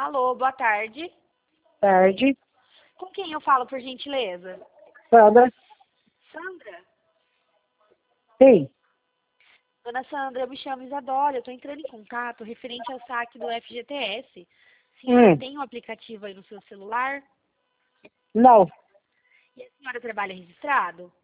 Alô, boa tarde. Tarde. Com quem eu falo, por gentileza? Sandra. Sandra? Sim. Dona Sandra, eu me chamo Isadora, eu estou entrando em contato referente ao saque do FGTS. A senhora tem um aplicativo aí no seu celular? Não. E a senhora trabalha registrado?